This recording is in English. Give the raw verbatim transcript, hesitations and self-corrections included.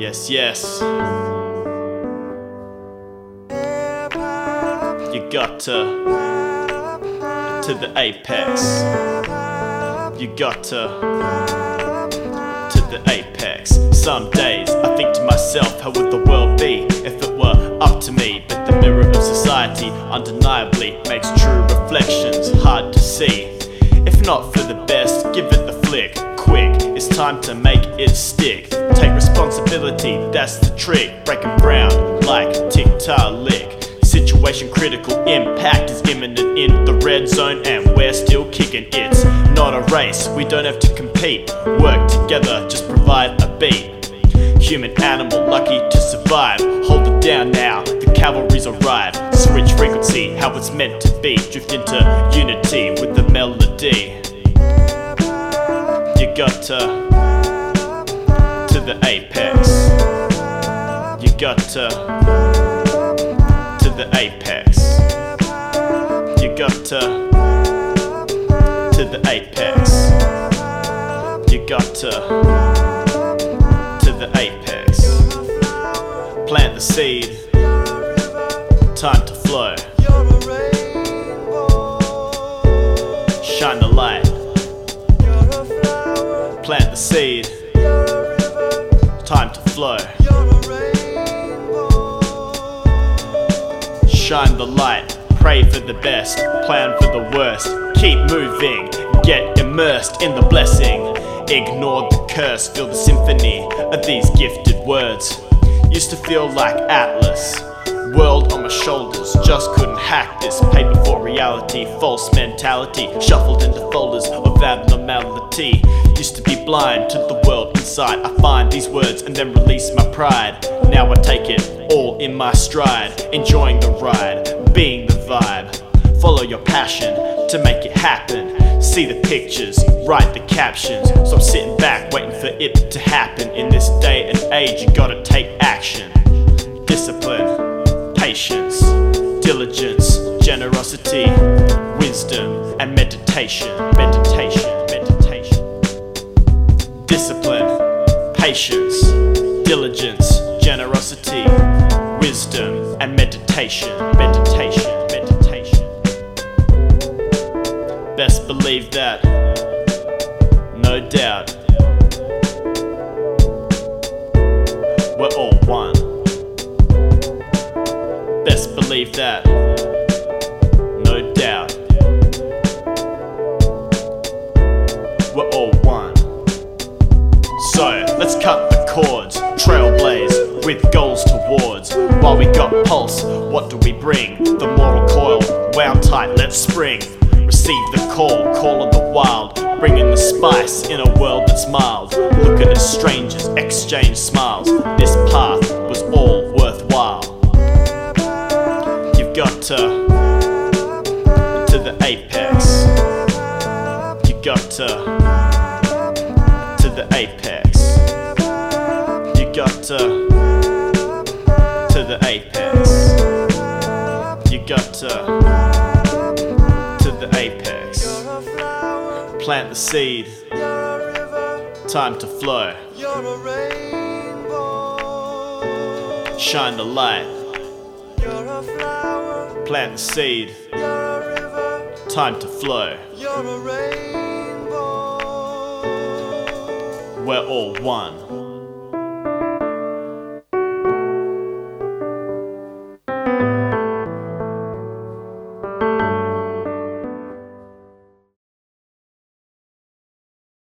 Yes, yes. You got to to the apex. You got to to the apex. Some days I think to myself, how would the world be if it were up to me? But the mirror of society undeniably makes true reflections hard to see. If not for the best, give it the flick. Quick, it's time to make it stick. Take responsibility, that's the trick. Breaking ground like tick-tock-lick. Situation critical, impact is imminent in the red zone, and we're still kicking. It's not a race, we don't have to compete. Work together, just provide a beat. Human animal, lucky to survive. Hold it down now, the cavalry's arrived. Switch frequency, how it's meant to be. Drift into unity with the melody. You got to to the apex. You got to to the apex. You got to to the apex. You got to to the apex. Plant the seed. Time to flow. Shine the light. Plant the seed. Time to flow. Shine the light. Pray for the best. Plan for the worst. Keep moving. Get immersed in the blessing. Ignore the curse. Feel the symphony of these gifted words. Used to feel like Atlas. World on my shoulders, just couldn't hack this. Paper for reality, false mentality, shuffled into folders of abnormality. Used to be blind to the world inside. I find these words and then release my pride. Now I take it all in my stride, enjoying the ride, being the vibe. Follow your passion to make it happen. See the pictures, write the captions. Stop sitting back waiting for it to happen. In this day and age, you gotta take action. Discipline, patience, diligence, generosity, wisdom, and meditation, meditation, meditation. Discipline, patience, diligence, generosity, wisdom, and meditation, meditation, meditation. Best believe that, no doubt, we're all one. Best believe that, no doubt, we're all one. So let's cut the cords, trailblaze with goals towards. While we got pulse, what do we bring? The mortal coil, wound tight, let's spring. Receive the call, call of the wild, bringing the spice in a world that's mild. Looking at strangers, exchange smiles. This path was all worthwhile. Got to to the apex. You got to to the apex. You got to to the apex. You got to to the apex. Plant the seed. Time to flow. Shine the light. Plant the seed. Time to flow. We're all one.